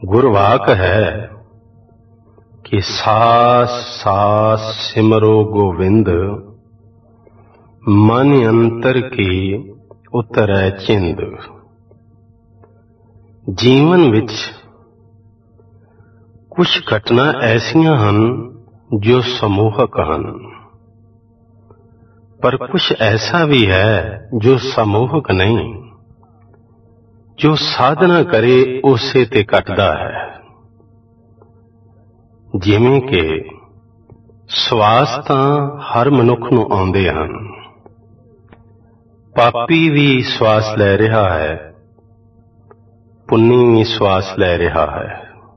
गुरवाक है कि सास सास सिमरो गोविंद, मन अंतर की उतरै चिंद। जीवन विच कुछ घटना ऐसियां हन जो समूहक हन, पर कुछ ऐसा भी है जो समूहक नहीं, जो साधना करे उसे ते घटदा है। जिवें कि ਸਵਾਸ ਤਾਂ ਹਰ ਮਨੁੱਖ ਨੂੰ ਆਉਂਦੇ ਹਨ। ਪਾਪੀ ਵੀ ਸਵਾਸ ਲੈ ਰਿਹਾ ਹੈ, ਪੁੰਨੀ ਵੀ ਸਵਾਸ ਲੈ ਰਿਹਾ ਹੈ।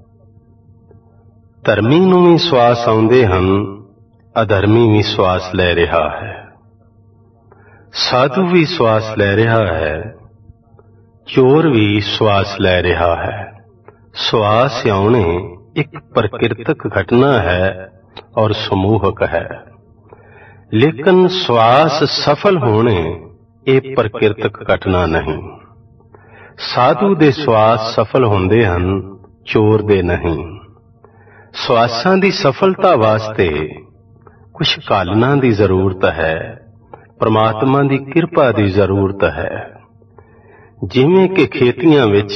ਧਰਮੀ ਨੂੰ ਵੀ ਸਵਾਸ ਆਉਂਦੇ ਹਨ, ਅਧਰਮੀ ਵੀ ਸਵਾਸ ਲੈ ਰਿਹਾ ਹੈ। ਸਾਧੂ ਵੀ ਸਵਾਸ ਲੈ ਰਿਹਾ ਹੈ, ਚੋਰ ਵੀ ਸਵਾਸ ਲੈ ਰਿਹਾ ਹੈ। ਸਵਾਸ ਆਉਣੇ एक प्रकृतिक घटना है और समूहक है, लेकिन श्वास सफल होने एक प्रकृतिक घटना नहीं। साधु दे श्वास सफल होंदे हन, चोर दे नहीं। श्वासां दी सफलता वास्ते कुछ कालना दी जरूरत है, परमात्मा दी किरपा दी जरूरत है। जिवें कि खेतियां विच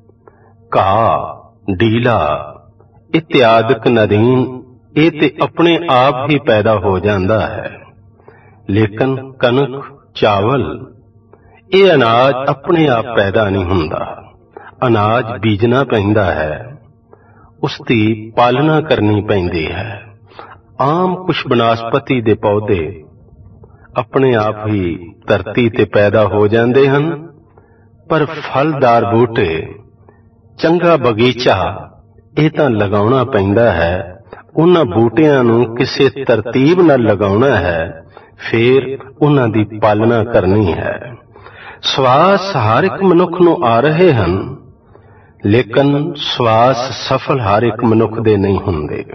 घाह ढीला इत्यादि नदीन ये ते अपने आप ही पैदा हो जाता है, लेकिन कनक चावल ये अनाज अपने आप पैदा नहीं हुंदा। अनाज बीजना पैंदा है, उसकी पालना करनी पैंदी है। आम कुछ बनस्पति दे पौधे अपने आप ही धरती ते पैदा हो जाते हैं, पर फलदार बूटे चंगा बगीचा ਇਹ ਤਾਂ ਲਗਾਉਣਾ ਪੈਂਦਾ ਹੈ। ਉਹਨਾਂ ਬੂਟਿਆਂ ਨੂੰ ਕਿਸੇ ਤਰਤੀਬ ਨਾਲ ਲਗਾਉਣਾ ਹੈ, ਫਿਰ ਉਹਨਾਂ ਦੀ ਪਾਲਣਾ ਕਰਨੀ ਹੈ। ਸਵਾਸ ਹਰ ਇੱਕ ਮਨੁੱਖ ਨੂੰ ਆ ਰਹੇ ਹਨ, ਲੇਕਿਨ ਸਵਾਸ ਸਫਲ ਹਰ ਇੱਕ ਮਨੁੱਖ ਦੇ ਨਹੀਂ ਹੁੰਦੇ।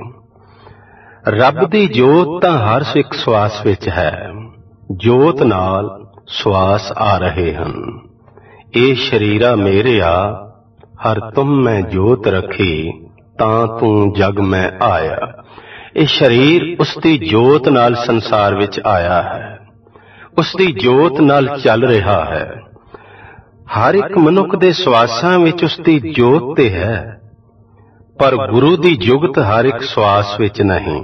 ਰੱਬ ਦੀ ਜੋਤ ਤਾਂ ਹਰ ਇੱਕ ਸਵਾਸ ਵਿੱਚ ਹੈ। ਜੋਤ ਨਾਲ ਸਵਾਸ ਆ ਰਹੇ ਹਨ। ਇਹ ਸ਼ਰੀਰਾ ਮੇਰਿਆ ਹਰ ਤੁਮ ਮੈਂ ਜੋਤ ਰੱਖੀ, ਤਾਂ ਤੂੰ ਜਗ ਮੈਂ ਆਇਆ। ਇਹ ਸ਼ਰੀਰ ਉਸਦੀ ਜੋਤ ਨਾਲ ਸੰਸਾਰ ਵਿੱਚ ਆਇਆ ਹੈ, ਉਸਦੀ ਜੋਤ ਨਾਲ ਚੱਲ ਰਿਹਾ ਹੈ। ਹਰ ਇੱਕ ਮਨੁੱਖ ਦੇ ਸਵਾਸਾਂ ਵਿੱਚ ਉਸਦੀ ਜੋਤ ਤੇ ਹੈ, ਪਰ ਗੁਰੂ ਦੀ ਜੁਗਤ ਹਰ ਇੱਕ ਸਵਾਸ ਵਿੱਚ ਨਹੀਂ।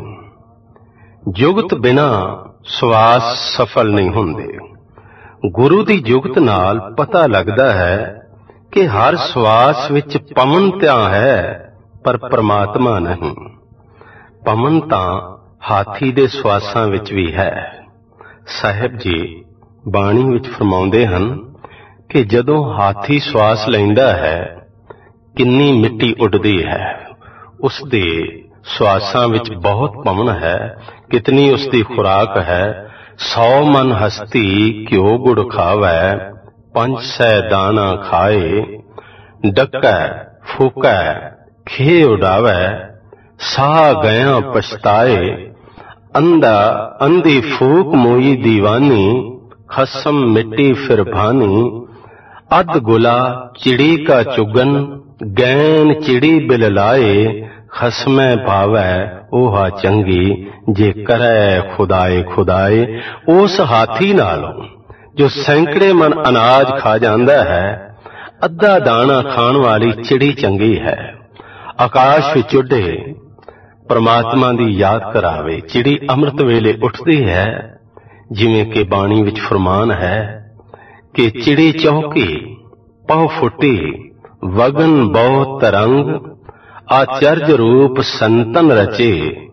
ਜੁਗਤ ਬਿਨਾਂ ਸਵਾਸ ਸਫਲ ਨਹੀਂ ਹੁੰਦੇ। ਗੁਰੂ ਦੀ ਜੁਗਤ ਨਾਲ ਪਤਾ ਲੱਗਦਾ ਹੈ ਕਿ ਹਰ ਸਵਾਸ ਵਿੱਚ ਪਵਨ ਤਾਂ ਹੈ, ਪਰ ਪਰਮਾਤਮਾ ਨਹੀਂ। ਪਵਨ ਤਾਂ ਹਾਥੀ ਦੇ ਸਵਾਸਾਂ ਵਿੱਚ ਵੀ ਹੈ। ਸਾਹਿਬ ਜੀ ਬਾਣੀ ਵਿੱਚ ਫਰਮਾਉਂਦੇ ਹਨ ਕਿ ਜਦੋਂ ਹਾਥੀ ਸਵਾਸ ਲੈਂਦਾ ਹੈ, ਕਿੰਨੀ ਮਿੱਟੀ ਉੱਡਦੀ ਹੈ। ਉਸ ਦੇ ਸਵਾਸਾਂ ਵਿੱਚ ਬਹੁਤ ਪਵਨ ਹੈ, ਕਿਤਨੀ ਉਸ ਦੀ ਖੁਰਾਕ ਹੈ। 100 ਮਨ ਹਸਤੀ ਘਿਓ ਗੁੜ ਖਾਵੈ, 500 ਦਾਣਾ ਖਾਏ। ਡੱਕੈ ਫੂਕੈ खे उड़ावै, साह गया पछताए। अंधा अंधी फूक मोई दीवानी, खसम मिट्टी फिर भानी। अध गुला चिड़ी का चुगन, गैन चिड़ी बिल लाए। खसमै भावै ओहा चंगी, जे करै खुदाए खुदाए। उस हाथी नालों जो सैकड़े मन अनाज खा जांदा है, अद्धा दाना खाण वाली चिड़ी चंगी है। आकाश विच उडे परमात्मा दी याद करावे। चिड़ी अमृत वेले उठदी है, जिवें कि बाणी विच फरमान है कि चिड़ी चौकी पौ फुटी, वगन बहुत तरंग। आचर्य रूप संतन रचे,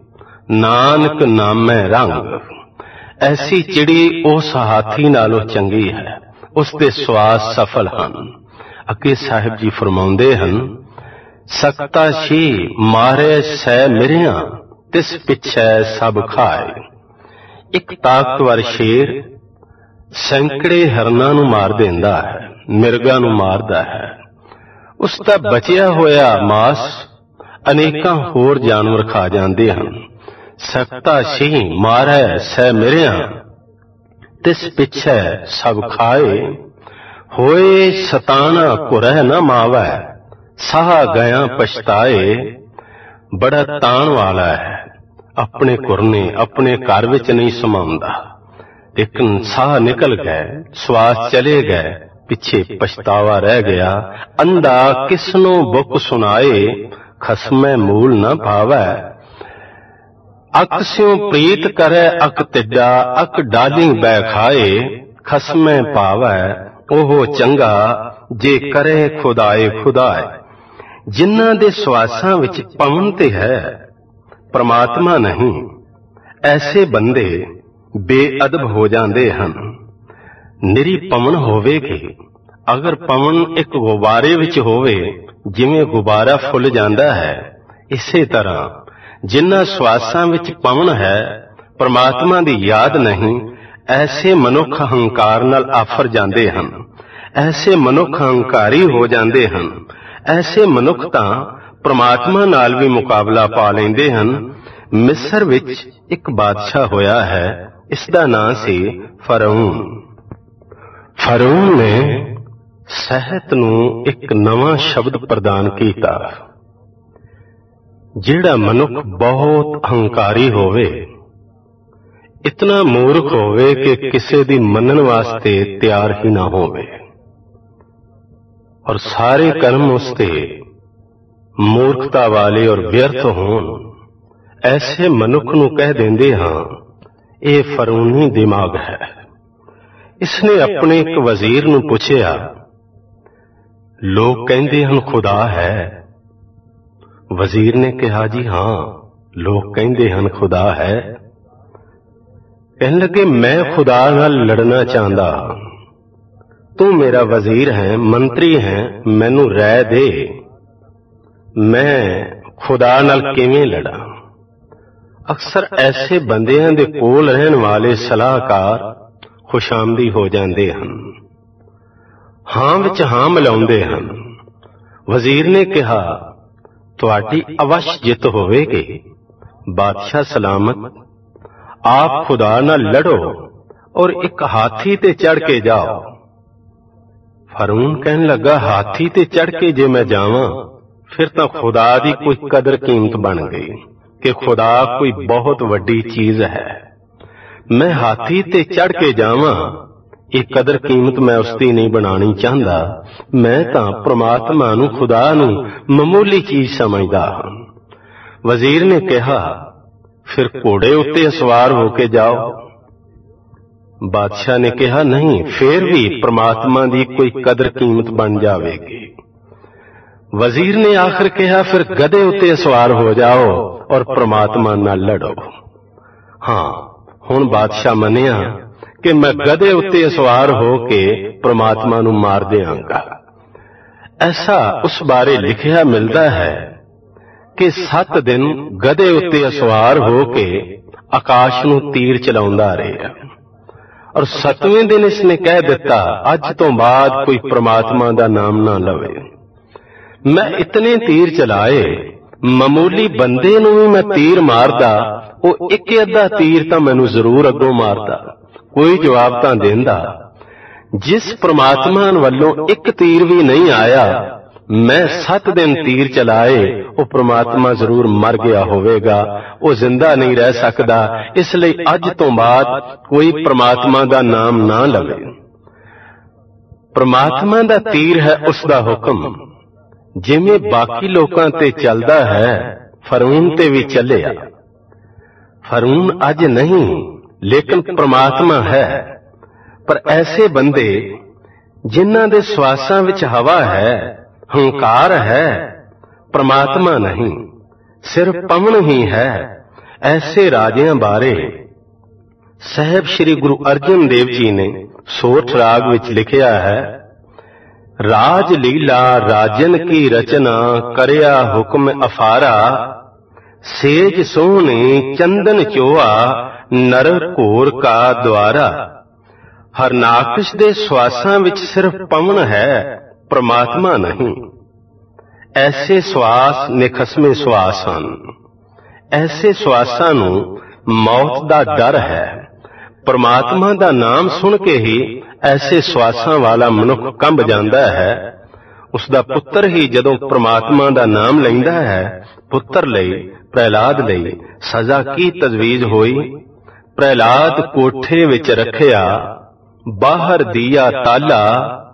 नानक नामै रंग। ऐसी चिड़ी उस हाथी नालों चंगी है, उसके श्वास सफल हन। अगे साहिब जी फरमाउंदे हन, सकता शी मारे सै मिरिया, तिस पिछै सब खाए। एक ताकतवर शेर सैकड़े हरनां नूं मार देंदा है, मिर्गां नूं मारदा है। उसका बचिया होया मास अनेकां होर जानवर खा जांदे हन। सकता शी मारे सै मिरिया, तिस पिछै सब खाए। होए सताना कुरह न मावै, ਸਾਹ ਗਿਆ ਪਛਤਾਏ ਬੜਾ ਤਾਣ ਵਾਲਾ ਹੈ, ਆਪਣੇ ਕੁਰਨੇ ਆਪਣੇ ਘਰ ਵਿੱਚ ਨਹੀਂ ਸਮਾਉਂਦਾ। ਲੇਕਿਨ ਸਾਹ ਨਿਕਲ ਗਏ, ਸਵਾਸ ਚਲੇ ਗਏ, ਪਿੱਛੇ ਪਛਤਾਵਾ ਰਹਿ ਗਿਆ। ਅੰਧਾ ਕਿਸਨੂੰ ਬੁੱਕ ਸੁਣਾਏ, ਖਸਮੈ ਮੂਲ ਨਾ ਭਾਵੈ। ਅਕ ਸਿਉ ਪ੍ਰੀਤ ਕਰੈ ਅਕ ਤਿੱਡਾ, ਅਕ ਡਾਲੀ ਬੈ ਖਾਏ। ਖਸਮੈ ਭਾਵੈ ਉਹ ਚੰਗਾ, ਜੇ ਕਰੇ ਖੁਦਾਏ ਖੁਦਾਏ। ਜਿਨ੍ਹਾਂ ਦੇ ਸਵਾਸਾਂ ਵਿੱਚ ਪਵਨ ਤੇ ਹੈ, ਪ੍ਰਮਾਤਮਾ ਨਹੀਂ, ਐਸੇ ਬੰਦੇ ਬੇਅਦਬ ਹੋ ਜਾਂਦੇ ਹਨ। ਨਿਰੀ ਪਵਨ ਹੋਵੇਗੀ। ਅਗਰ ਪਵਨ ਇੱਕ ਗੁਬਾਰੇ ਵਿੱਚ ਹੋਵੇ, ਜਿਵੇਂ ਗੁਬਾਰਾ ਫੁੱਲ ਜਾਂਦਾ ਹੈ, ਇਸੇ ਤਰ੍ਹਾਂ ਜਿਨ੍ਹਾਂ ਸਵਾਸਾਂ ਵਿੱਚ ਪਵਨ ਹੈ, ਪ੍ਰਮਾਤਮਾ ਦੀ ਯਾਦ ਨਹੀਂ, ਐਸੇ ਮਨੁੱਖ ਹੰਕਾਰ ਨਾਲ ਆਫਰ ਜਾਂਦੇ ਹਨ। ਐਸੇ ਮਨੁੱਖ ਹੰਕਾਰੀ ਹੋ ਜਾਂਦੇ ਹਨ। ਐਸੇ ਮਨੁੱਖ ਤਾਂ ਪ੍ਰਮਾਤਮਾ ਨਾਲ ਵੀ ਮੁਕਾਬਲਾ ਪਾ ਲੈਂਦੇ ਹਨ। ਮਿਸਰ ਵਿੱਚ ਇੱਕ ਬਾਦਸ਼ਾਹ ਹੋਇਆ ਹੈ, ਇਸ ਦਾ ਨਾਂ ਸੀ ਫਰਊਨ। ਫਰਊਨ ਨੇ ਸਾਹਿਤ ਨੂੰ ਇੱਕ ਨਵਾਂ ਸ਼ਬਦ ਪ੍ਰਦਾਨ ਕੀਤਾ। ਜਿਹੜਾ ਮਨੁੱਖ ਬਹੁਤ ਹੰਕਾਰੀ ਹੋਵੇ, ਇਤਨਾ ਮੂਰਖ ਹੋਵੇ ਕਿ ਕਿਸੇ ਦੀ ਮੰਨਣ ਵਾਸਤੇ ਤਿਆਰ ਹੀ ਨਾ ਹੋਵੇ, ਔਰ ਸਾਰੇ ਕਰਮ ਉਸ ਤੇ ਮੂਰਖਤਾ ਵਾਲੇ ਔਰ ਵਿਅਰਥ ਹੋਣ, ਐਸੇ ਮਨੁੱਖ ਨੂੰ ਕਹਿ ਦਿੰਦੇ ਹਾਂ ਇਹ ਫਰਊਨੀ ਦਿਮਾਗ ਹੈ। ਇਸਨੇ ਆਪਣੇ ਇੱਕ ਵਜ਼ੀਰ ਨੂੰ ਪੁੱਛਿਆ, ਲੋਕ ਕਹਿੰਦੇ ਹਨ ਖੁਦਾ ਹੈ। ਵਜ਼ੀਰ ਨੇ ਕਿਹਾ, ਜੀ ਹਾਂ, ਲੋਕ ਕਹਿੰਦੇ ਹਨ ਖੁਦਾ ਹੈ। ਕਹਿਣ ਲੱਗੇ, ਮੈਂ ਖੁਦਾ ਨਾਲ ਲੜਨਾ ਚਾਹੁੰਦਾ, ਤੂੰ ਮੇਰਾ ਵਜ਼ੀਰ ਹੈ, ਮੰਤਰੀ ਹੈ, ਮੈਨੂੰ ਰਾਏ ਦੇ, ਮੈਂ ਖੁਦਾ ਨਾਲ ਕਿਵੇਂ ਲੜਾਂ। ਅਕਸਰ ਐਸੇ ਬੰਦਿਆਂ ਦੇ ਕੋਲ ਰਹਿਣ ਵਾਲੇ ਸਲਾਹਕਾਰ ਖੁਸ਼ਾਮਦੀ ਹੋ ਜਾਂਦੇ ਹਨ, ਹਾਂ ਵਿੱਚ ਹਾਂ ਮਿਲਾਉਂਦੇ ਹਨ। ਵਜ਼ੀਰ ਨੇ ਕਿਹਾ, ਤੁਹਾਡੀ ਅਵਸ਼ ਜਿੱਤ ਹੋਵੇਗੀ, ਬਾਦਸ਼ਾਹ ਸਲਾਮਤ, ਆਪ ਖੁਦਾ ਨਾਲ ਲੜੋ ਔਰ ਇੱਕ ਹਾਥੀ ਤੇ ਚੜ ਕੇ ਜਾਓ। ਫਰਊਨ ਕਹਿਣ ਲੱਗਾ, ਹਾਥੀ ਤੇ ਚੜ ਕੇ ਜੇ ਮੈਂ ਜਾਵਾਂ, ਫਿਰ ਤਾਂ ਖੁਦਾ ਦੀ ਕੋਈ ਕਦਰ ਕੀਮਤ ਬਣ ਗਈ ਕਿ ਖੁਦਾ ਕੋਈ ਬਹੁਤ ਵੱਡੀ ਚੀਜ਼ ਹੈ। ਮੈਂ ਹਾਥੀ ਤੇ ਚੜ ਕੇ ਜਾਵਾਂ, ਇਹ ਕਦਰ ਕੀਮਤ ਮੈਂ ਉਸਦੀ ਨਹੀਂ ਬਣਾਉਣੀ ਚਾਹੁੰਦਾ। ਮੈਂ ਤਾਂ ਪ੍ਰਮਾਤਮਾ ਨੂੰ, ਖੁਦਾ ਨੂੰ ਮਾਮੂਲੀ ਚੀਜ਼ ਸਮਝਦਾ ਹਾਂ। ਵਜ਼ੀਰ ਨੇ ਕਿਹਾ, ਫਿਰ ਘੋੜੇ ਉੱਤੇ ਸਵਾਰ ਹੋ ਕੇ ਜਾਓ। ਬਾਦਸ਼ਾਹ ਨੇ ਕਿਹਾ, ਨਹੀਂ, ਫੇਰ ਵੀ ਪ੍ਰਮਾਤਮਾ ਦੀ ਕੋਈ ਕਦਰ ਕੀਮਤ ਬਣ ਜਾਵੇਗੀ। ਵਜ਼ੀਰ ਨੇ ਆਖਰ ਕਿਹਾ, ਫਿਰ ਗਧੇ ਉੱਤੇ ਸਵਾਰ ਹੋ ਜਾਓ ਔਰ ਪ੍ਰਮਾਤਮਾ ਨਾਲ ਲੜੋ। ਹਾਂ, ਹੁਣ ਬਾਦਸ਼ਾਹ ਮੰਨਿਆ ਕਿ ਮੈਂ ਗਧੇ ਉੱਤੇ ਸਵਾਰ ਹੋ ਕੇ ਪ੍ਰਮਾਤਮਾ ਨੂੰ ਮਾਰ ਦਿਆਂਗਾ। ਐਸਾ ਉਸ ਬਾਰੇ ਲਿਖਿਆ ਮਿਲਦਾ ਹੈ ਕਿ 7 ਦਿਨ ਗਧੇ ਉੱਤੇ ਸਵਾਰ ਹੋ ਕੇ ਆਕਾਸ਼ ਨੂੰ ਤੀਰ ਚਲਾਉਂਦਾ ਰਿਹਾ, ਔਰ 7ਵੇਂ ਦਿਨ ਇਸਨੇ ਕਹਿ ਦਿੱਤਾ, ਅੱਜ ਤੋਂ ਬਾਅਦ ਕੋਈ ਪ੍ਰਮਾਤਮਾ ਦਾ ਨਾਮ ਨਾ ਲਵੇ। ਮੈਂ ਇਤਨੇ ਤੀਰ ਚਲਾਏ, ਮਾਮੂਲੀ ਬੰਦੇ ਨੂੰ ਵੀ ਮੈਂ ਤੀਰ ਮਾਰਦਾ, ਉਹ ਇੱਕ ਅੱਧਾ ਤੀਰ ਤਾਂ ਮੈਨੂੰ ਜ਼ਰੂਰ ਅੱਗੋਂ ਮਾਰਦਾ, ਕੋਈ ਜਵਾਬ ਤਾਂ ਦਿੰਦਾ। ਜਿਸ ਪ੍ਰਮਾਤਮਾ ਵੱਲੋਂ ਇੱਕ ਤੀਰ ਵੀ ਨਹੀਂ ਆਇਆ, ਮੈਂ 7 ਦਿਨ ਤੀਰ ਚਲਾਏ, ਉਹ ਪ੍ਰਮਾਤਮਾ ਜ਼ਰੂਰ ਮਰ ਗਿਆ ਹੋਵੇਗਾ, ਉਹ ਜ਼ਿੰਦਾ ਨਹੀਂ ਰਹਿ ਸਕਦਾ। ਇਸ ਲਈ ਅੱਜ ਤੋਂ ਬਾਅਦ ਕੋਈ ਪ੍ਰਮਾਤਮਾ ਦਾ ਨਾਮ ਨਾ ਲਵੇ। ਪ੍ਰਮਾਤਮਾ ਦਾ ਤੀਰ ਹੈ ਉਸ ਦਾ ਹੁਕਮ, ਜਿਵੇਂ ਬਾਕੀ ਲੋਕਾਂ ਤੇ ਚੱਲਦਾ ਹੈ, ਫਰਊਨ ਤੇ ਵੀ ਚੱਲਿਆ। ਫਰਊਨ ਅੱਜ ਨਹੀਂ, ਲੇਕਿਨ ਪ੍ਰਮਾਤਮਾ ਹੈ। ਪਰ ਐਸੇ ਬੰਦੇ ਜਿਨ੍ਹਾਂ ਦੇ ਸਵਾਸਾਂ ਵਿੱਚ ਹਵਾ ਹੈ, ਹੰਕਾਰ ਹੈ, ਪ੍ਰਮਾਤਮਾ ਨਹੀਂ, ਸਿਰਫ ਪਵਨ ਹੀ ਹੈ, ਐਸੇ ਰਾਜਿਆਂ ਬਾਰੇ ਸਾਹਿਬ ਸ੍ਰੀ ਗੁਰੂ ਅਰਜਨ ਦੇਵ ਜੀ ਨੇ ਸੋਠ ਰਾਗ ਵਿੱਚ ਲਿਖਿਆ ਹੈ, ਰਾਜ ਲੀਲਾ ਰਾਜਨ ਕੀ ਰਚਨਾ, ਕਰਿਆ ਹੁਕਮ ਅਫਾਰਾ, ਸੇਜ ਸੋਹਣੇ ਚੰਦਨ ਚੋਆ, ਨਰ ਘੋਰ ਕਾ ਦੁਆਰਾ। ਹਰਨਾਕਸ਼ ਦੇ ਸਵਾਸਾਂ ਵਿੱਚ ਸਿਰਫ ਪਵਨ ਹੈ, ਪ੍ਰਮਾਤਮਾ ਨਹੀਂ। ਐਸੇ ਸਵਾਸ ਨਿਖਸਮੇ ਸਵਾਸ ਹਨ। ਐਸੇ ਸਵਾਸਾਂ ਨੂੰ ਮੌਤ ਦਾ ਡਰ ਹੈ। ਪ੍ਰਮਾਤਮਾ ਦਾ ਨਾਮ ਸੁਣ ਕੇ ਹੀ ਐਸੇ ਸਵਾਸਾਂ ਵਾਲਾ ਮਨੁੱਖ ਕੰਬ ਜਾਂਦਾ ਹੈ। ਉਸਦਾ ਪੁੱਤਰ ਹੀ ਜਦੋਂ ਪ੍ਰਮਾਤਮਾ ਦਾ ਨਾਮ ਲੈਂਦਾ ਹੈ, ਪੁੱਤਰ ਲਈ, ਪ੍ਰਹਿਲਾਦ ਲਈ ਸਜ਼ਾ ਕੀ ਤਜਵੀਜ਼ ਹੋਈ। ਪ੍ਰਹਿਲਾਦ ਕੋਠੇ ਵਿੱਚ ਰੱਖਿਆ, ਬਾਹਰ ਦੀਆ ਤਾਲਾ,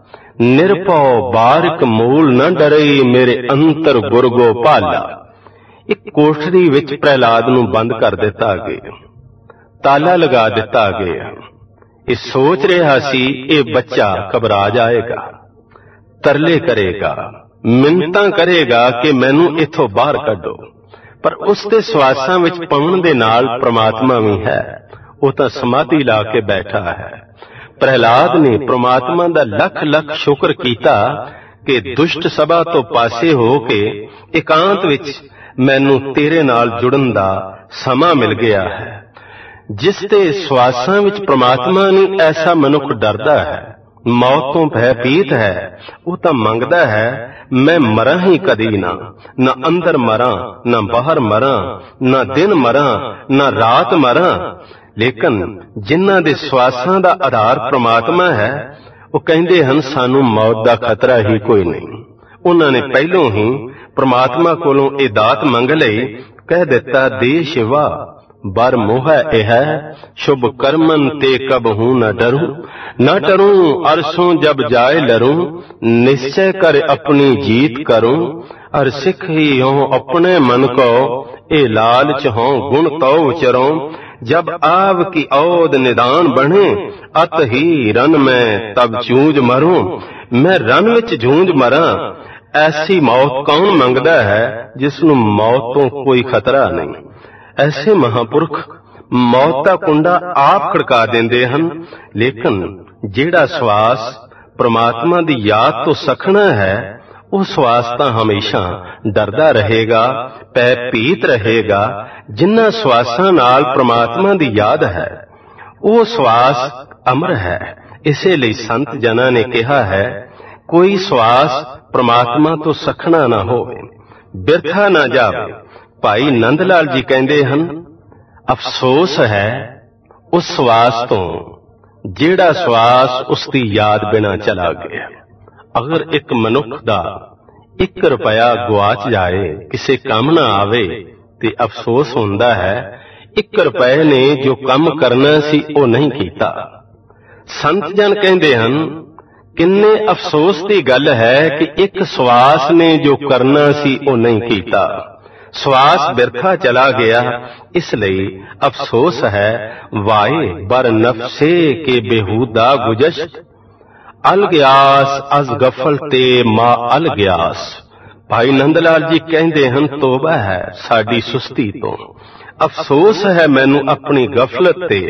ਨਿਰਭਉ ਬਾਰਿਕ ਮੂਲ ਨ ਡਰਈ, ਮੇਰੇ ਅੰਤਰ ਗੁਰਗੋ ਭਾਲਾ। ਇੱਕ ਕੋਠੜੀ ਵਿੱਚ ਪ੍ਰਹਿਲਾਦ ਨੂੰ ਬੰਦ ਕਰ ਦਿੱਤਾ ਗਿਆ, ਤਾਲਾ ਲਗਾ ਦਿੱਤਾ ਗਿਆ। ਇਹ ਸੋਚ ਰਿਹਾ ਸੀ ਇਹ ਬੱਚਾ ਘਬਰਾ ਜਾਏਗਾ, ਤਰਲੇ ਕਰੇਗਾ, ਮਿੰਨਤਾਂ ਕਰੇਗਾ ਕਿ ਮੈਨੂੰ ਇੱਥੋਂ ਬਾਹਰ ਕੱਢੋ। ਪਰ ਉਸ ਦੇ ਸਵਾਸਾਂ ਵਿੱਚ ਪਾਉਣ ਦੇ ਨਾਲ ਪ੍ਰਮਾਤਮਾ ਵੀ ਹੈ, ਉਹ ਤਾਂ ਸਮਾਧੀ ਲਾ ਕੇ ਬੈਠਾ ਹੈ। ਪ੍ਰਹਿਲਾਦ ਨੇ ਪ੍ਰਮਾਤਮਾ ਦਾ ਲੱਖ ਲੱਖ ਸ਼ੁਕਰ ਕੀਤਾ ਕਿ ਦੁਸ਼ਟ ਸਭਾ ਤੋਂ ਪਾਸੇ ਹੋ ਕੇ ਇਕਾਂਤ ਵਿੱਚ ਮੈਨੂੰ ਤੇਰੇ ਨਾਲ ਜੁੜਨ ਦਾ ਸਮਾਂ ਮਿਲ ਗਿਆ ਹੈ। ਜਿਸ ਦੇ ਸਵਾਸਾਂ ਵਿੱਚ ਪ੍ਰਮਾਤਮਾ ਨਹੀਂ, ਐਸਾ ਮਨੁੱਖ ਡਰਦਾ ਹੈ, ਮੌਤ ਤੋਂ ਭੈਭੀਤ ਹੈ। ਉਹ ਤਾਂ ਮੰਗਦਾ ਹੈ ਮੈਂ ਮਰਾਂ ਹੀ ਕਦੀ ਨਾ ਅੰਦਰ ਮਰਾਂ, ਨਾ ਬਾਹਰ ਮਰਾਂ, ਨਾ ਦਿਨ ਮਰਾਂ, ਨਾ ਰਾਤ ਮਰਾਂ। ਲੇਕਿਨ ਜਿਨ੍ਹਾਂ ਦੇ ਸਵਾਸਾਂ ਦਾ ਆਧਾਰ ਪ੍ਰਮਾਤਮਾ ਹੈ, ਉਹ ਕਹਿੰਦੇ ਹਨ ਸਾਨੂੰ ਮੌਤ ਦਾ ਖਤਰਾ ਹੀ ਕੋਈ ਨਹੀਂ। ਉਹਨਾਂ ਨੇ ਪਹਿਲੋਂ ਹੀ ਪ੍ਰਮਾਤਮਾ ਕੋਲੋਂ ਇਹ ਦਾਤ ਮੰਗ ਲਈ, ਕਹਿ ਦਿੱਤਾ ਦੇ ਸ਼ਿਵਾ ਬਰ ਮੋਹ ਇਹ ਸ਼ੁਭ ਕਰਮਨ ਤੇ ਕਬਹੂ ਨ ਡਰੂ ਅਰਸੋਂ ਜਬ ਜਾਏ ਲਰੂ, ਨਿश्चय कर अपनी जीत करूं, अर सिख ही हो अपने मन को, ए लालच हो गुण तो उचरों, जब आव की औद निदान बने, अत ही रन में तब जूझ मरूं, मैं रन विच जूझ मरां। ऐसी मौत कौन मंगदा है जिसनूं मौत तो कोई खतरा नहीं। ऐसे महापुरख मौत का कुंडा आप खड़का देंदे हन। लेकिन ਜਿਹੜਾ ਸਵਾਸ ਪ੍ਰਮਾਤਮਾ ਦੀ ਯਾਦ ਤੋਂ ਸਖਣਾ ਹੈ, ਉਹ ਸਵਾਸ ਤਾਂ ਹਮੇਸ਼ਾ ਡਰਦਾ ਰਹੇਗਾ, ਭੈਭੀਤ ਰਹੇਗਾ। ਜਿਨ੍ਹਾਂ ਸਵਾਸਾਂ ਨਾਲ ਪ੍ਰਮਾਤਮਾ ਦੀ ਯਾਦ ਹੈ, ਉਹ ਸਵਾਸ ਅਮਰ ਹੈ। ਇਸੇ ਲਈ ਸੰਤ ਜਨਾਂ ਨੇ ਕਿਹਾ ਹੈ, ਕੋਈ ਸਵਾਸ ਪ੍ਰਮਾਤਮਾ ਤੋਂ ਸਖਣਾ ਨਾ ਹੋਵੇ, ਬਿਰਥਾ ਨਾ ਜਾਵੇ। ਭਾਈ ਨੰਦ ਲਾਲ ਜੀ ਕਹਿੰਦੇ ਹਨ, ਅਫਸੋਸ ਹੈ ਉਸ ਸਵਾਸ ਤੋਂ ਜਿਹੜਾ ਸਵਾਸ ਉਸ ਦੀ ਯਾਦ ਬਿਨਾਂ ਚਲਾ ਗਿਆ। ਅਗਰ ਇੱਕ ਮਨੁੱਖ ਦਾ 1 ਰੁਪਇਆ ਗੁਆਚ ਜਾਏ, ਕਿਸੇ ਕੰਮ ਨਾ ਆਵੇ, ਤੇ ਅਫਸੋਸ ਹੁੰਦਾ ਹੈ 1 ਰੁਪਏ ਨੇ ਜੋ ਕੰਮ ਕਰਨਾ ਸੀ ਉਹ ਨਹੀਂ ਕੀਤਾ। ਸੰਤ ਜਨ ਕਹਿੰਦੇ ਹਨ, ਕਿੰਨੇ ਅਫਸੋਸ ਦੀ ਗੱਲ ਹੈ ਕਿ ਇੱਕ ਸਵਾਸ ਨੇ ਜੋ ਕਰਨਾ ਸੀ ਉਹ ਨਹੀਂ ਕੀਤਾ, ਸਵਾਸ ਬਿਰਥਾ ਚਲਾ ਗਿਆ। ਇਸ ਲਈ ਅਫਸੋਸ ਹੈ ਵਾਏ ਬਰ ਨਫਸੇ ਕੇ ਬੇਹੂਦਾ ਗੁਜਸ਼ਤ, ਅਲ ਗਿਆਸ ਅਜ਼ ਗਫਲ ਤੇ ਮਾ ਅਲ ਗਿਆਸ। ਭਾਈ ਨੰਦ ਲਾਲ ਜੀ ਕਹਿੰਦੇ ਹਨ, ਤੋਬਾ ਹੈ ਸਾਡੀ ਸੁਸਤੀ ਤੋਂ, ਅਫਸੋਸ ਹੈ ਮੈਨੂੰ ਆਪਣੀ ਗਫਲਤ ਤੇ,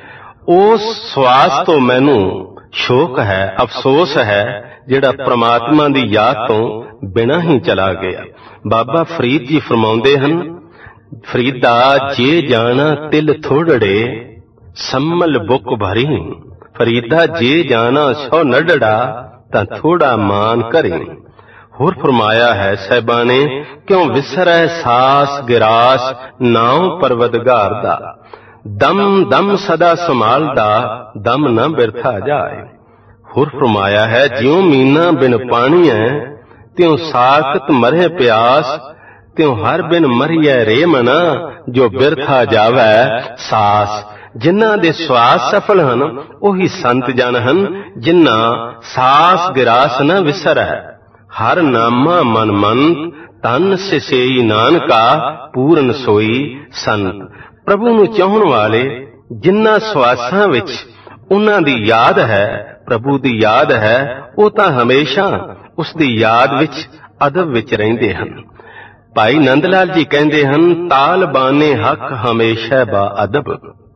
ਉਸ ਸਵਾਸ ਤੋਂ ਮੈਨੂੰ ਸ਼ੋਕ ਹੈ, ਅਫਸੋਸ ਹੈ ਜਿਹੜਾ ਪ੍ਰਮਾਤਮਾ ਦੀ ਯਾਦ ਤੋਂ ਬਿਨਾਂ ਹੀ ਚਲਾ ਗਿਆ। ਬਾਬਾ ਫਰੀਦ ਜੀ ਫਰਮਾਉਂਦੇ ਹਨ, ਫਰੀਦਾ ਜੇ ਜਾਣਾ ਤਿਲ ਥੋੜੜੇ, ਸੰਮਲ ਬੁੱਕ ਭਰੀ। ਫਰੀਦਾ ਜੇ ਜਾਣਾ ਸੋ ਨਡੜਾ, ਤਾਂ ਥੋੜਾ ਮਾਨ ਕਰੇ। ਹੋਰ ਫਰਮਾਇਆ ਹੈ ਸਾਹਿਬਾਂ ਨੇ, ਕਿਉਂ ਵਿਸਰੈ ਸਾਸ ਗਿਰਾਸ, ਨਾਉ ਪਰਵਦਗਾਰ ਦਾ, ਦਮ ਦਮ ਸਦਾ ਸੰਭਾਲਦਾ, ਦਮ ਨਾ ਬਿਰਥਾ ਜਾਏ। ਹੋਰ ਫਰਮਾਇਆ ਹੈ, ਜਿਉਂ ਮੀਨਾ ਬਿਨ ਪਾਣੀ ਹੈ, ਤਿਉਂ ਸਾਖਤ ਮਰੇ ਪਿਆਸ, ਤਿਉਂ ਹਰ ਬਿਨ ਮਰੀਐ ਰੇ ਮਨਾ, ਜੋ ਬਿਰਥਾ ਜਾਵੈ ਸਾਸ। ਜਿਨ੍ਹਾਂ ਦੇ ਸਵਾਸ ਸਫਲ ਹਨ ਉਹੀ ਸੰਤ ਜਨ ਹਨ, ਜਿਨ੍ਹਾਂ ਸਾਸ ਗਿਰਾਸ ਨਾ ਵਿਸਰੈ। ਹਰ ਨਾਮਾ ਮਨ ਮੰਤ, ਤਨ ਸਿਸੇਈ ਨਾਨਕਾ, ਪੂਰਨ ਸੋਈ ਸੰਤ। ਪ੍ਰਭੂ ਨੂੰ ਚਾਹਣ ਵਾਲੇ ਜਿਨ੍ਹਾਂ ਸਵਾਸਾਂ ਵਿੱਚ ਉਹਨਾਂ ਦੀ ਯਾਦ ਹੈ, ਪ੍ਰਭੂ ਦੀ ਯਾਦ ਹੈ, ਉਹ ਤਾਂ ਹਮੇਸ਼ਾ ਉਸ ਦੀ ਯਾਦ ਵਿੱਚ ਅਦਬ ਵਿੱਚ ਰਹਿੰਦੇ ਹਨ। ਭਾਈ ਨੰਦ ਲਾਲ ਜੀ ਕਹਿੰਦੇ ਹਨ, ਤਾਲਬਾਨੇ ਹੱਕ ਹਮੇਸ਼ਾ ਬਾ ਅਦਬ।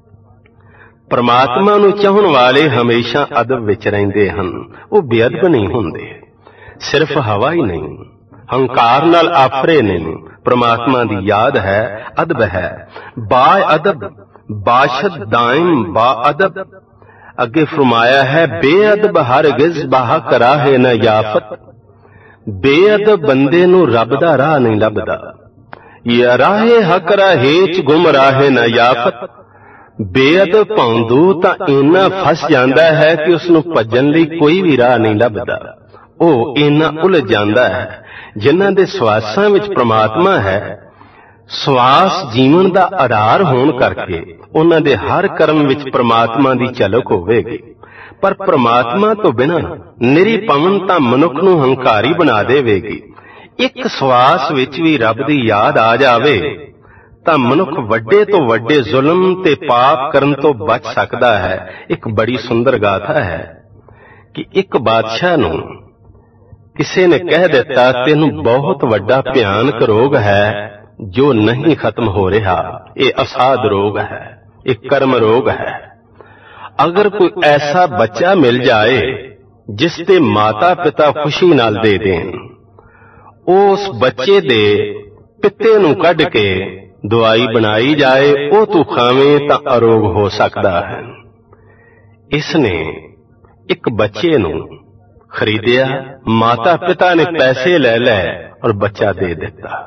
ਪ੍ਰਮਾਤਮਾ ਨੂੰ ਚਾਹਣ ਵਾਲੇ ਹਮੇਸ਼ਾ ਅਦਬ ਵਿੱਚ ਰਹਿੰਦੇ ਹਨ, ਉਹ ਬੇਅਦਬ ਨਹੀਂ ਹੁੰਦੇ। ਸਿਰਫ ਹਵਾ ਹੀ ਨਹੀਂ, ਹੰਕਾਰ ਨਾਲ ਆਫਰੇ ਨਹੀਂ। ਪ੍ਰਮਾਤਮਾ ਦੀ ਯਾਦ ਹੈ, ਅਦਬ ਹੈ। ਬਾ ਅਦਬ ਬਾਸ਼ਦ ਦਾਇਮ ਬਾ ਅਦਬ। ਅੱਗੇ ਫਰਮਾਇਆ ਹੈ, ਬੇਅਦਬ ਹਰਗਿਜ਼ ਬਾਹਕ ਰਾਹੇ ਨਾ ਯਾਫਤ। ਬੇਅਦਬ ਬੰਦੇ ਨੂੰ ਰੱਬ ਦਾ ਰਾਹ ਨਹੀਂ ਲੱਭਦਾ। ਯਾ ਰਾਹੇ ਹਕ ਰਾਹੇ ਚ ਗੁੰਮ ਰਾਹੇ ਨਾ ਯਾਫਤ। ਬੇਅਦਬ ਭੌਂਦੂ ਤਾਂ ਇੰਨਾ ਫਸ ਜਾਂਦਾ ਹੈ ਕਿ ਉਸ ਨੂੰ ਭੱਜਣ ਲਈ ਕੋਈ ਵੀ ਰਾਹ ਨਹੀਂ ਲੱਭਦਾ। ਉਹ ਇੰਨਾ ਉਲਝ ਜਾਂਦਾ ਹੈ। ਜਿਨ੍ਹਾਂ ਦੇ ਸਵਾਸਾਂ ਵਿੱਚ ਪ੍ਰਮਾਤਮਾ ਹੈ, ਸਵਾਸ ਜੀਵਨ ਦਾ ਆਧਾਰ ਹੋਣ ਕਰਕੇ ਉਹਨਾਂ ਦੇ ਹਰ ਕਰਮ ਵਿੱਚ ਪ੍ਰਮਾਤਮਾ ਦੀ ਝਲਕ ਹੋਵੇਗੀ। ਪਰ ਪ੍ਰਮਾਤਮਾ ਤੋਂ ਬਿਨਾਂ ਨਿਰੀ ਪਵਨ ਤਾਂ ਮਨੁੱਖ ਨੂੰ ਹੰਕਾਰੀ ਬਣਾ ਦੇਵੇਗੀ। ਇੱਕ ਸਵਾਸ ਵਿੱਚ ਵੀ ਰੱਬ ਦੀ ਯਾਦ ਆ ਜਾਵੇ ਤਾਂ ਮਨੁੱਖ ਵੱਡੇ ਤੋਂ ਵੱਡੇ ਜ਼ੁਲਮ ਤੇ ਪਾਪ ਕਰਨ ਤੋਂ ਬਚ ਸਕਦਾ ਹੈ। ਇੱਕ ਬੜੀ ਸੁੰਦਰ ਗਾਥਾ ਹੈ ਕਿ ਇੱਕ ਬਾਦਸ਼ਾਹ ਨੂੰ ਕਿਸੇ ਨੇ ਕਹਿ ਦਿੱਤਾ, ਤੈਨੂੰ ਬਹੁਤ ਵੱਡਾ ਭਿਆਨਕ ਰੋਗ ਹੈ ਜੋ ਨਹੀਂ ਖਤਮ ਹੋ ਰਿਹਾ। ਇਹ ਅਸਾਧ ਰੋਗ ਹੈ, ਇਹ ਕਰਮ ਰੋਗ ਹੈ। ਅਗਰ ਕੋਈ ਐਸਾ ਬੱਚਾ ਮਿਲ ਜਾਏ ਜਿਸ ਤੇ ਮਾਤਾ ਪਿਤਾ ਖੁਸ਼ੀ ਨਾਲ ਦੇ ਦੇਣ, ਉਸ ਬੱਚੇ ਦੇ ਪਿੱਤੇ ਨੂੰ ਕੱਢ ਕੇ ਦਵਾਈ ਬਣਾਈ ਜਾਏ, ਉਹ ਤੂੰ ਖਾਵੇਂ ਤਾਂ ਅਰੋਗ ਹੋ ਸਕਦਾ ਹੈ। ਇਸ ਨੇ ਇੱਕ ਬੱਚੇ ਨੂੰ ਖਰੀਦਿਆ, ਮਾਤਾ ਪਿਤਾ ਨੇ ਪੈਸੇ ਲੈ ਲਏ ਔਰ ਬੱਚਾ ਦੇ ਦਿੱਤਾ।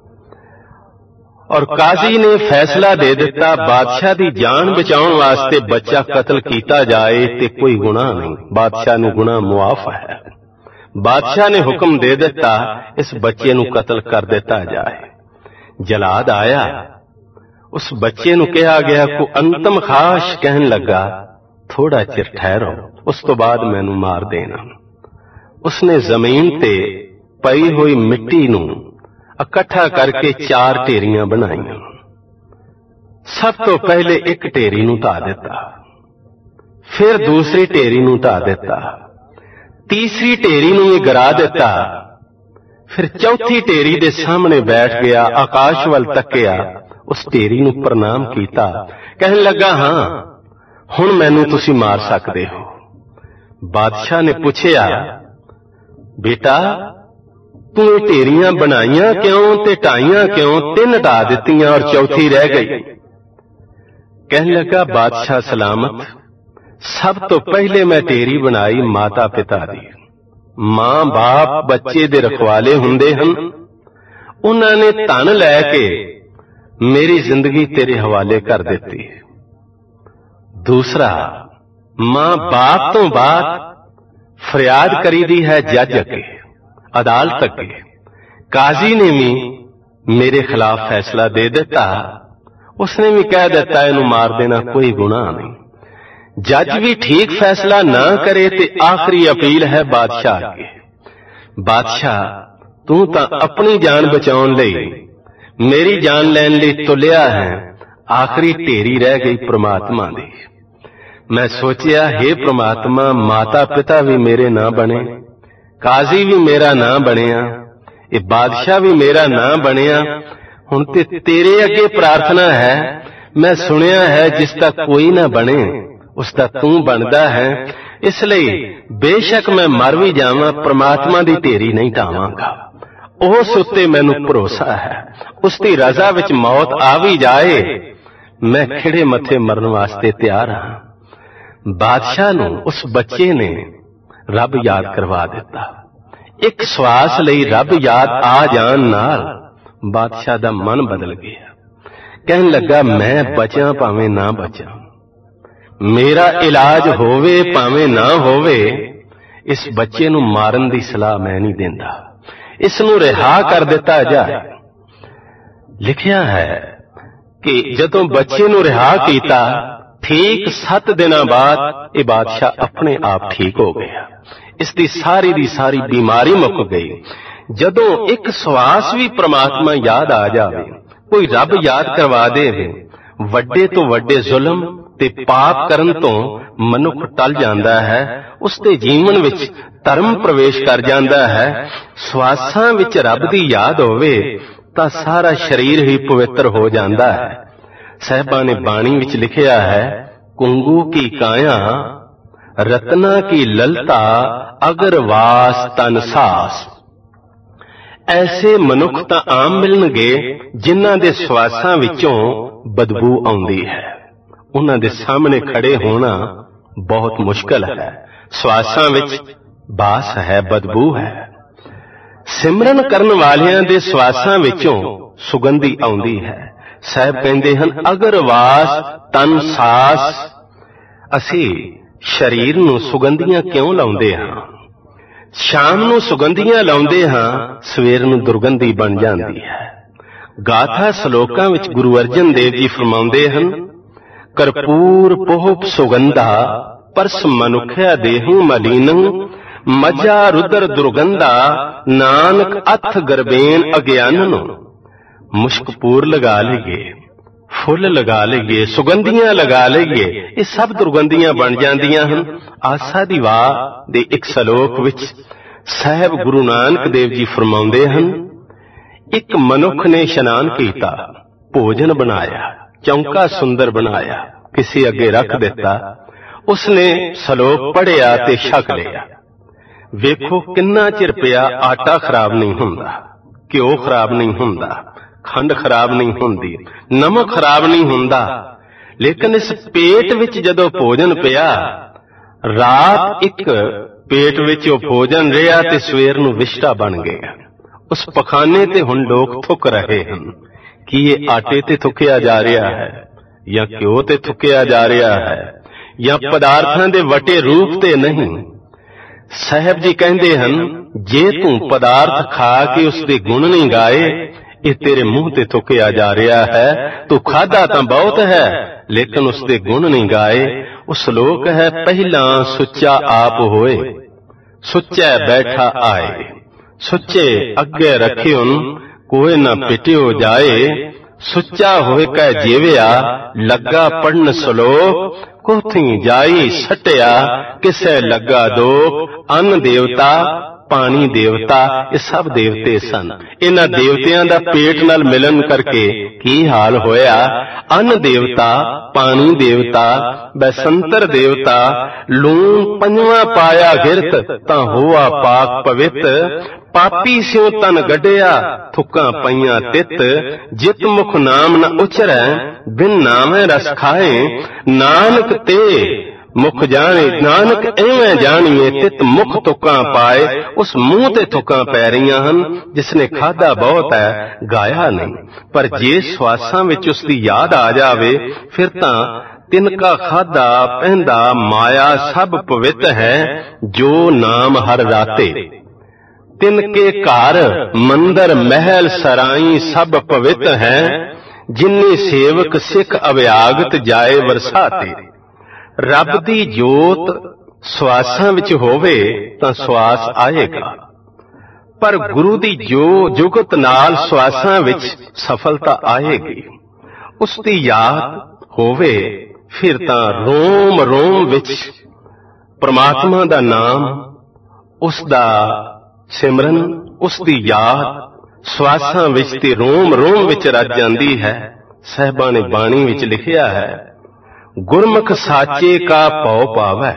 ਔਰ ਕਾਜ਼ੀ ਨੇ ਫੈਸਲਾ ਦੇ ਦਿੱਤਾ, ਬਾਦਸ਼ਾਹ ਦੀ ਜਾਨ ਬਚਾਉਣ ਵਾਸਤੇ ਬੱਚਾ ਕਤਲ ਕੀਤਾ ਜਾਏ ਤੇ ਕੋਈ ਗੁਨਾਹ ਨਹੀਂ, ਬਾਦਸ਼ਾਹ ਨੂੰ ਗੁਨਾਹ ਮੁਆਫ ਹੈ। ਬਾਦਸ਼ਾਹ ਨੇ ਹੁਕਮ ਦੇ ਦਿੱਤਾ, ਇਸ ਬੱਚੇ ਨੂੰ ਕਤਲ ਕਰ ਦਿੱਤਾ ਜਾਏ। ਜਲਾਦ ਆਇਆ, ਉਸ ਬੱਚੇ ਨੂੰ ਕਿਹਾ ਗਿਆ ਕੋ ਅੰਤਮ ਖਾਸ਼ ਕਹਿਣ ਲੱਗਾ, ਥੋੜਾ ਚਿਰ ਠਹਿਰੋ, ਉਸ ਤੋਂ ਬਾਅਦ ਮੈਨੂੰ ਮਾਰ ਦੇਣਾ। ਉਸਨੇ ਜ਼ਮੀਨ ਤੇ ਪਈ ਹੋਈ ਮਿੱਟੀ ਨੂੰ ਇਕੱਠਾ ਕਰਕੇ 4 ਢੇਰੀਆਂ ਬਣਾਈਆਂ। ਸਭ ਤੋਂ ਪਹਿਲੇ ਇੱਕ ਢੇਰੀ ਨੂੰ ਢਾ ਦਿੱਤਾ, ਫਿਰ ਦੂਸਰੀ ਢੇਰੀ ਨੂੰ ਢਾ ਦਿੱਤਾ, ਤੀਸਰੀ ਢੇਰੀ ਨੂੰ ਵੀ ਗਿਰਾ ਦਿੱਤਾ, ਫਿਰ ਚੌਥੀ ਢੇਰੀ ਦੇ ਸਾਹਮਣੇ ਬੈਠ ਗਿਆ, ਆਕਾਸ਼ ਵੱਲ ਤੱਕਿਆ, ਉਸ ਢੇਰੀ ਨੂੰ ਪ੍ਰਣਾਮ ਕੀਤਾ, ਕਹਿਣ ਲੱਗਾ, ਹਾਂ ਹੁਣ ਮੈਨੂੰ ਤੁਸੀਂ ਮਾਰ ਸਕਦੇ ਹੋ। ਬਾਦਸ਼ਾਹ ਨੇ ਪੁੱਛਿਆ, ਬੇਟਾ ਤੂੰ ਇਹ ਢੇਰੀਆਂ ਬਣਾਈਆਂ ਕਿਉਂ ਤੇ ਢਾਈਆਂ ਕਿਉਂ? 3 ਢਾ ਦਿੱਤੀਆਂ ਔਰ ਚੌਥੀ ਰਹਿ ਗਈ। ਕਹਿਣ ਲੱਗਾ, ਬਾਦਸ਼ਾਹ ਸਲਾਮਤ, ਸਭ ਤੋਂ ਪਹਿਲੇ ਮੈਂ ਢੇਰੀ ਬਣਾਈ ਮਾਤਾ ਪਿਤਾ ਦੀ। ਮਾਂ ਬਾਪ ਬੱਚੇ ਦੇ ਰਖਵਾਲੇ ਹੁੰਦੇ ਹਨ, ਉਹਨਾਂ ਨੇ ਧਨ ਲੈ ਕੇ ਮੇਰੀ ਜ਼ਿੰਦਗੀ ਤੇਰੇ ਹਵਾਲੇ ਕਰ ਦਿੱਤੀ। ਦੂਸਰਾ, ਮਾਂ ਬਾਪ ਤੋਂ ਬਾਅਦ ਫਰਿਆਦ ਕਰੀਦੀ ਹੈ ਜੱਜ ਅੱਗੇ, ਅਦਾਲਤ ਅੱਗੇ। ਕਾਜ਼ੀ ਨੇ ਵੀ ਮੇਰੇ ਖਿਲਾਫ ਫੈਸਲਾ ਦੇ ਦਿੱਤਾ, ਉਸਨੇ ਵੀ ਕਹਿ ਦਿੱਤਾ ਇਹਨੂੰ ਮਾਰ ਦੇਣਾ ਕੋਈ ਗੁਨਾਹ ਨਹੀਂ। ਜੱਜ ਵੀ ਠੀਕ ਫੈਸਲਾ ਨਾ ਕਰੇ ਤੇ ਆਖਰੀ ਅਪੀਲ ਹੈ ਬਾਦਸ਼ਾਹ ਅੱਗੇ, ਬਾਦਸ਼ਾਹ ਤੂੰ ਤਾਂ ਆਪਣੀ ਜਾਨ ਬਚਾਉਣ ਲਈ ਮੇਰੀ ਜਾਨ ਲੈਣ ਲਈ ਤੁਲਿਆ ਹੈ, ਆਖਰੀ ਢੇਰੀ ਰਹਿ ਗਈ ਪ੍ਰਮਾਤਮਾ ਦੀ। ਮੈਂ ਸੋਚਿਆ, ਹੇ ਪ੍ਰਮਾਤਮਾ, ਮਾਤਾ ਪਿਤਾ ਵੀ ਮੇਰੇ ਨਾ ਬਣੇ, ਕਾਜ਼ੀ ਵੀ ਮੇਰਾ ਨਾਂ ਬਣਿਆ, ਇਹ ਬਾਦਸ਼ਾਹ ਵੀ ਮੇਰਾ ਨਾਂ ਬਣਿਆ, ਹੁਣ ਤੇ ਤੇਰੇ ਅੱਗੇ ਪ੍ਰਾਰਥਨਾ ਹੈ। ਮੈਂ ਸੁਣਿਆ ਹੈ ਜਿਸ ਦਾ ਕੋਈ ਨਾ ਬਣੇ ਉਸ ਦਾ ਤੂੰ ਬਣਦਾ ਹੈ, ਇਸ ਲਈ ਬੇਸ਼ੱਕ ਮੈਂ ਮਰ ਵੀ ਜਾਵਾਂ, ਪ੍ਰਮਾਤਮਾ ਦੀ ਢੇਰੀ ਨਹੀਂ ਢਾਵਾਂਗਾ। ਉਸ ਉੱਤੇ ਮੈਨੂੰ ਭਰੋਸਾ ਹੈ, ਉਸ ਦੀ ਰਜ਼ਾ ਵਿੱਚ ਮੌਤ ਆ ਵੀ ਜਾਏ, ਮੈਂ ਖਿੜੇ ਮੱਥੇ ਮਰਨ ਵਾਸਤੇ ਤਿਆਰ ਹਾਂ। ਬਾਦਸ਼ਾਹ ਨੂੰ ਉਸ ਬੱਚੇ ਨੇ ਰੱਬ ਯਾਦ ਕਰਵਾ ਦਿੱਤਾ। ਇੱਕ ਸਵਾਸ ਲਈ ਰੱਬ ਯਾਦ ਆ ਜਾਣ ਨਾਲ ਬਾਦਸ਼ਾਹ ਦਾ ਮਨ ਬਦਲ ਗਿਆ। ਕਹਿਣ ਲੱਗਾ, ਮੈਂ ਬਚਾਂ ਭਾਵੇਂ ਨਾ ਬਚਾਂ, ਮੇਰਾ ਇਲਾਜ ਹੋਵੇ ਭਾਵੇਂ ਨਾ ਹੋਵੇ, ਇਸ ਬੱਚੇ ਨੂੰ ਮਾਰਨ ਦੀ ਸਲਾਹ ਮੈਂ ਨਹੀਂ ਦਿੰਦਾ, ਇਸ ਨੂੰ ਰਿਹਾ ਕਰ ਦਿੱਤਾ ਜਾਏ। ਲਿਖਿਆ ਹੈ ਕਿ ਜਦੋਂ ਬੱਚੇ ਨੂੰ ਰਿਹਾ ਕੀਤਾ, ਠੀਕ 7 ਦਿਨਾਂ ਬਾਅਦ ਇਹ ਬਾਦਸ਼ਾਹ ਆਪਣੇ ਆਪ ਠੀਕ ਹੋ ਗਿਆ। ਇਸ ਦੀ ਸਾਰੀ ਬਿਮਾਰੀ ਮੁੱਕ ਗਈ। ਜਦੋਂ ਇੱਕ ਸਵਾਸ ਵੀ ਪ੍ਰਮਾਤਮਾ ਯਾਦ ਆ ਜਾਵੇ, ਕੋਈ ਰੱਬ ਯਾਦ ਕਰਵਾ ਦੇਵੇ, ਵੱਡੇ ਤੋਂ ਵੱਡੇ ਜ਼ੁਲਮ ਤੇ ਪਾਪ ਕਰਨ ਤੋਂ ਮਨੁੱਖ ਟਲ ਜਾਂਦਾ ਹੈ, ਉਸ ਦੇ ਜੀਵਨ ਵਿੱਚ ਧਰਮ ਪ੍ਰਵੇਸ਼ ਕਰ ਜਾਂਦਾ ਹੈ। ਸਵਾਸਾਂ ਵਿੱਚ ਰੱਬ ਦੀ ਯਾਦ ਹੋਵੇ ਤਾਂ ਸਾਰਾ ਸਰੀਰ ਹੀ ਪਵਿੱਤਰ ਹੋ ਜਾਂਦਾ ਹੈ। ਸਾਹਿਬਾਂ ਨੇ ਬਾਣੀ ਵਿੱਚ ਲਿਖਿਆ ਹੈ, ਕੁੰਗੂ ਕੀ ਕਾਇਆ ਰਤਨਾ ਕੀ ਲਲਤਾ ਅਗਰ ਵਾਸ ਤਨ ਸਾਸ। ਐਸੇ ਮਨੁੱਖ ਤਾਂ ਆਮ ਮਿਲਣਗੇ ਜਿਨ੍ਹਾਂ ਦੇ ਸਵਾਸਾਂ ਵਿੱਚੋਂ ਬਦਬੂ ਆਉਂਦੀ ਹੈ, ਉਹਨਾਂ ਦੇ ਸਾਹਮਣੇ ਖੜੇ ਹੋਣਾ ਬਹੁਤ ਮੁਸ਼ਕਲ ਹੈ। ਸਵਾਸਾਂ ਵਿੱਚ ਬਾਸ ਹੈ, ਬਦਬੂ ਹੈ। ਸਿਮਰਨ ਕਰਨ ਵਾਲਿਆਂ ਦੇ ਸਵਾਸਾਂ ਵਿੱਚੋਂ ਸੁਗੰਧੀ ਆਉਂਦੀ ਹੈ। ਸਾਹਿਬ ਕਹਿੰਦੇ ਹਨ, ਅਗਰ ਵਾਸ ਤਨ ਸਾਸ। ਅਸੀਂ ਸਰੀਰ ਨੂੰ ਸੁਗੰਧੀਆਂ ਕਿਉਂ ਲਾਉਂਦੇ ਹਾਂ? ਸ਼ਾਮ ਨੂੰ ਸੁਗੰਧੀਆਂ ਲਾਉਂਦੇ ਹਾਂ, ਸਵੇਰ ਨੂੰ ਦੁਰਗੰਧੀ ਬਣ ਜਾਂਦੀ ਹੈ। ਗਾਥਾ ਸ਼ਲੋਕਾਂ ਵਿੱਚ ਗੁਰੂ ਅਰਜਨ ਦੇਵ ਜੀ ਫਰਮਾਉਂਦੇ ਹਨ, ਕਰਪੂਰ ਪੋਹਪ ਸੁਗੰਧਾ ਪਰਸ ਮਨੁਖਿਆ ਦੇਹੂ ਮਲੀਨੰ ਮੱਝਾ ਰੁਦਰ ਦੁਰਗੰਧਾ ਨਾਨਕ ਅਥ ਗਰਬੇਨ ਅਗਿਆਨਨ। ਮੁਸ਼ਕਪੂਰ ਲਗਾ ਲਈਏ, ਫੁੱਲ ਲਗਾ ਲਈਏ, ਸੁਗੰਧੀਆਂ ਲਗਾ ਲਈਏ, ਇਹ ਸਭ ਦੁਰਗੰਧੀਆਂ ਬਣ ਜਾਂਦੀਆਂ ਹਨ। ਆਸਾ ਦੀ ਵਾਹ ਦੇ ਇੱਕ ਸ਼ਲੋਕ ਵਿੱਚ ਸਾਹਿਬ ਗੁਰੂ ਨਾਨਕ ਦੇਵ ਜੀ ਫਰਮਾਉਂਦੇ ਹਨ, ਇੱਕ ਮਨੁੱਖ ਨੇ ਇਸ਼ਨਾਨ ਕੀਤਾ, ਭੋਜਨ ਬਣਾਇਆ, ਚੌਂਕਾ ਸੁੰਦਰ ਬਣਾਇਆ, ਕਿਸੇ ਅੱਗੇ ਰੱਖ ਦਿੱਤਾ, ਉਸਨੇ ਸ਼ਲੋਕ ਪੜ੍ਹਿਆ ਤੇ ਛਕ ਲਿਆ। ਵੇਖੋ ਕਿੰਨਾ ਚਿਰ ਪਿਆ, ਆਟਾ ਖਰਾਬ ਨਹੀਂ ਹੁੰਦਾ, ਘਿਓ ਖਰਾਬ ਨਹੀਂ ਹੁੰਦਾ, ਖੰਡ ਖਰਾਬ ਨਹੀਂ ਹੁੰਦੀ, ਨਮਕ ਖਰਾਬ ਨਹੀਂ ਹੁੰਦਾ। ਲੇਕਿਨ ਇਸ ਪੇਟ ਵਿੱਚ ਜਦੋਂ ਭੋਜਨ ਪਿਆ, ਰਾਤ ਇੱਕ ਪੇਟ ਵਿੱਚ ਉਹ ਭੋਜਨ ਰਿਹਾ ਤੇ ਸਵੇਰ ਨੂੰ ਵਿਸ਼ਟਾ ਬਣ ਗਿਆ। ਉਸ ਪਖਾਨੇ ਤੇ ਹੁਣ ਲੋਕ ਥੁੱਕ ਰਹੇ ਹਨ। ਕੀ ਇਹ ਆਟੇ ਤੇ ਥੁੱਕਿਆ ਜਾ ਰਿਹਾ ਹੈ, ਜਾਂ ਘਿਓ ਤੇ ਥੁੱਕਿਆ ਜਾ ਰਿਹਾ ਹੈ, ਜਾਂ ਪਦਾਰਥਾਂ ਦੇ ਵਟੇ ਰੂਪ ਤੇ ਨਹੀਂ। ਸਾਹਿਬ ਜੀ ਕਹਿੰਦੇ ਹਨ, ਜੇ ਤੂੰ ਪਦਾਰਥ ਖਾ ਕੇ ਉਸ ਦੇ ਗੁਣ ਨਹੀਂ ਗਾਏ, ਇਹ ਤੇਰੇ ਮੂੰਹ ਤੇ ਥੁੱਕਿਆ ਜਾ ਰਿਹਾ ਹੈ। ਤੂੰ ਖਾਧਾ ਤਾਂ ਬਹੁਤ ਹੈ, ਲੇਕਿਨ ਉਸ ਦੇ ਗੁਣ ਨਹੀਂ ਗਾਏ। ਉਹ ਸ਼ਲੋਕ ਹੈ, ਪਹਿਲਾਂ ਸੁੱਚਾ ਆਪ ਹੋਏ, ਸੁੱਚਾ ਬੈਠਾ ਆਏ, ਸੁੱਚੇ ਅੱਗੇ ਰੱਖਿਉਨ ਕੋਈ ਨਾ ਪਿਟਿਓ ਜਾਏ। ਸੁੱਚਾ ਹੋਏ ਕੈ ਜੀਵਿਆ ਲੱਗਾ ਪੜਨ ਸ਼ਲੋਕ, ਕੋਥੀ ਜਾਈ ਸਟਿਆ ਕਿਸੇ ਲੱਗਾ ਦੋਖ। ਅੰਨ ਦੇਵਤਾ, ਪਾਣੀ ਦੇਵਤਾ, ਇਹ ਸਭ ਦੇਵਤੇ ਸਨ। ਇਹਨਾਂ ਦੇਵਤਿਆਂ ਦਾ ਪੇਟ ਨਾਲ ਮਿਲਣ ਕਰਕੇ ਕੀ ਹਾਲ ਹੋਇਆ। ਅੰਨ ਦੇਵਤਾ, ਪਾਣੀ ਦੇਵਤਾ, ਬੈਸੰਤਰ ਦੇਵਤਾ, ਲੂਣ ਪੰਜਵਾਂ ਪਾਇਆ ਗਿਰਤ ਤਾਂ ਹੋਆ ਪਾਕ ਪਵਿੱਤ। ਪਾਪੀ ਸਿਉ ਤਨ ਗੱਡਿਆ ਥੁੱਕਾਂ ਪਈਆਂ ਤਿੱਤ। ਜਿਤ ਮੁਖ ਨਾਮ ਨ ਉਚਰੈ ਬਿਨ ਨਾਮੈ ਰਸ ਖਾਏ। ਨਾਨਕ ਤੇ ਮੁਖ ਜਾਣੇ, ਨਾਨਕ ਐਵੇਂ ਜਾਣੀਏ ਤਿਤ ਮੁਖ ਤੁਕਾਂ ਪਾਏ। ਉਸ ਮੂੰਹ ਤੇ ਤੁਕਾਂ ਪੈ ਰਹੀਆਂ ਹਨ, ਜਿਸਨੇ ਖਾਧਾ ਬਹੁਤ ਹੈ, ਗਾਇਆ ਨਹੀਂ। ਪਰ ਜੇ ਸਵਾਸਾਂ ਵਿੱਚ ਉਸ ਦੀ ਯਾਦ ਆ ਜਾਵੇ, ਫਿਰ ਤਾਂ ਤਿਨਕਾ ਖਾਧਾ ਪਹਿੰਦਾ ਮਾਇਆ ਸਭ ਪਵਿੱਤ ਹੈ। ਜੋ ਨਾਮ ਹਰ ਰਾਤੇ ਤਿਨਕੇ ਘਰ ਮੰਦਰ ਮਹਿਲ ਸਰਾਈ ਸਭ ਪਵਿੱਤ ਹੈ। ਜਿਨਨੇ ਸੇਵਕ ਸਿੱਖ ਅਭਿਆਗਤ ਜਾਏ ਵਰਸਾਤੇ। ਰੱਬ ਦੀ ਜੋਤ ਸਵਾਸਾਂ ਵਿੱਚ ਹੋਵੇ ਤਾਂ ਸਵਾਸ ਆਏਗਾ, ਪਰ ਗੁਰੂ ਦੀ ਜੁਗਤ ਨਾਲ ਸਵਾਸਾਂ ਵਿੱਚ ਸਫਲਤਾ ਆਏਗੀ। ਉਸ ਦੀ ਯਾਦ ਹੋਵੇ, ਫਿਰ ਤਾਂ ਰੋਮ ਰੋਮ ਵਿੱਚ ਪ੍ਰਮਾਤਮਾ ਦਾ ਨਾਮ, ਉਸ ਦਾ ਸਿਮਰਨ, ਉਸ ਦੀ ਯਾਦ ਸਵਾਸਾਂ ਵਿੱਚ ਤੇ ਰੋਮ ਰੋਮ ਵਿੱਚ ਰਚ ਜਾਂਦੀ ਹੈ। ਸਾਹਿਬਾਂ ਨੇ ਬਾਣੀ ਵਿੱਚ ਲਿਖਿਆ ਹੈ, ਗੁਰਮੁਖ ਸਾਚੇ ਕਾ ਭਉ ਪਾਵੈ,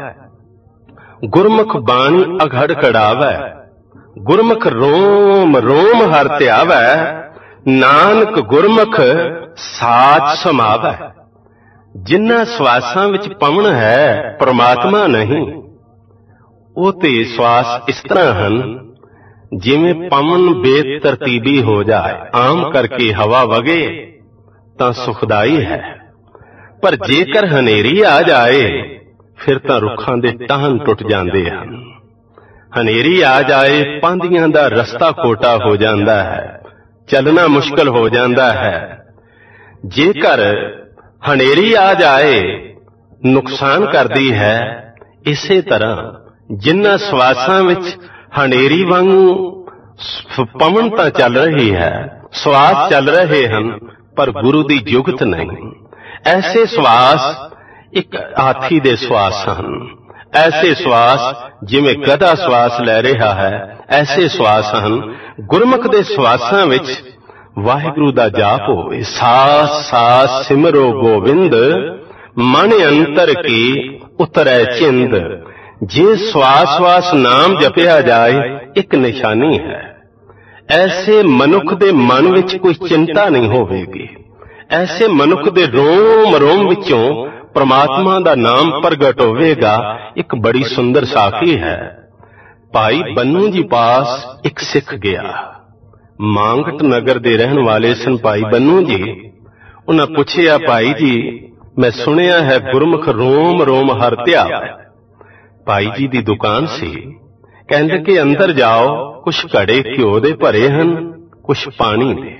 ਗੁਰਮੁਖ ਬਾਣੀ ਅਘੜ ਕੜਾਵੈ। ਗੁਰਮੁਖ ਰੋਮ ਰੋਮ ਹਰ ਧਿਆਵੈ। ਨਾਨਕ ਗੁਰਮੁਖ ਸਾਚ ਸਮਾਵੈ। ਜਿਨ੍ਹਾਂ ਸਵਾਸਾਂ ਵਿੱਚ ਪਵਨ ਹੈ, ਪ੍ਰਮਾਤਮਾ ਨਹੀਂ। ਉਹ ਤੇ ਸਵਾਸ ਇਸ ਤਰ੍ਹਾਂ ਹਨ, ਜਿਵੇਂ ਪਵਨ ਬੇਤਰਤੀਬੀ ਹੋ ਜਾਏ, ਆਮ ਕਰਕੇ ਹਵਾ ਵਗੇ ਤਾਂ ਸੁਖਦਾਈ ਹੈ, ਪਰ ਜੇਕਰ ਹਨੇਰੀ ਆ ਜਾਏ ਫਿਰ ਤਾਂ ਰੁੱਖਾਂ ਦੇ ਟਾਹਣ ਟੁੱਟ ਜਾਂਦੇ ਹਨ। ਹਨੇਰੀ ਆ ਜਾਏ, ਪਾਂਧੀਆਂ ਦਾ ਰਸਤਾ ਖੋਟਾ ਹੋ ਜਾਂਦਾ ਹੈ, ਚੱਲਣਾ ਮੁਸ਼ਕਲ ਹੋ ਜਾਂਦਾ ਹੈ। ਜੇਕਰ ਹਨੇਰੀ ਆ ਜਾਏ, ਨੁਕਸਾਨ ਕਰਦੀ ਹੈ। ਇਸੇ ਤਰ੍ਹਾਂ ਜਿਨ੍ਹਾਂ ਸਵਾਸਾਂ ਵਿੱਚ ਹਨੇਰੀ ਵਾਂਗੂ ਪਵਨ ਤਾਂ ਚੱਲ ਰਹੀ ਹੈ, ਸਵਾਸ ਚੱਲ ਰਹੇ ਹਨ, ਪਰ ਗੁਰੂ ਦੀ ਜੁਗਤ ਨਹੀਂ। ਐਸੇ ਸਵਾਸ ਇੱਕ ਹਾਥੀ ਦੇ ਸਵਾਸ ਹਨ। ਐਸੇ ਸਵਾਸ ਜਿਵੇਂ ਗਧਾ ਸਵਾਸ ਲੈ ਰਿਹਾ ਹੈ, ਐਸੇ ਸਵਾਸ ਹਨ। ਗੁਰਮੁਖ ਦੇ ਸਵਾਸਾਂ ਵਿੱਚ ਵਾਹਿਗੁਰੂ ਦਾ ਜਾਪ ਹੋਵੇ। ਸਾਸ ਸਾਸ ਸਿਮਰੋ ਗੋਬਿੰਦ, ਮਨ ਅੰਤਰ ਕੀ ਉਤਰੈ ਚਿੰਦ। ਜੇ ਸਵਾਸ ਸਵਾਸ ਨਾਮ ਜਪਿਆ ਜਾਏ, ਇੱਕ ਨਿਸ਼ਾਨੀ ਹੈ। ਐਸੇ ਮਨੁੱਖ ਦੇ ਮਨ ਵਿੱਚ ਕੋਈ ਚਿੰਤਾ ਨਹੀਂ ਹੋਵੇਗੀ। ਐਸੇ ਮਨੁੱਖ ਦੇ ਰੋਮ ਰੋਮ ਵਿੱਚੋਂ ਪ੍ਰਮਾਤਮਾ ਦਾ ਨਾਮ ਪ੍ਰਗਟ ਹੋਵੇਗਾ। ਇੱਕ ਬੜੀ ਸੁੰਦਰ ਸਾਖੀ ਹੈ। ਭਾਈ ਬੰਨੂ ਜੀ ਪਾਸ ਇੱਕ ਸਿੱਖ ਗਿਆ। ਮਾਂਗਟ ਨਗਰ ਦੇ ਰਹਿਣ ਵਾਲੇ ਸਨ ਭਾਈ ਬੰਨੂ ਜੀ। ਉਹਨਾਂ ਪੁੱਛਿਆ, ਭਾਈ ਜੀ ਮੈਂ ਸੁਣਿਆ ਹੈ ਗੁਰਮੁਖ ਰੋਮ ਰੋਮ ਹਰ ਧਿਆਵੈ। ਭਾਈ ਜੀ ਦੀ ਦੁਕਾਨ ਸੀ। ਕਹਿਣ ਲੱਗੇ ਅੰਦਰ ਜਾਓ, ਕੁਛ ਘੜੇ ਘਿਓ ਦੇ ਭਰੇ ਹਨ, ਕੁਛ ਪਾਣੀ ਦੇ।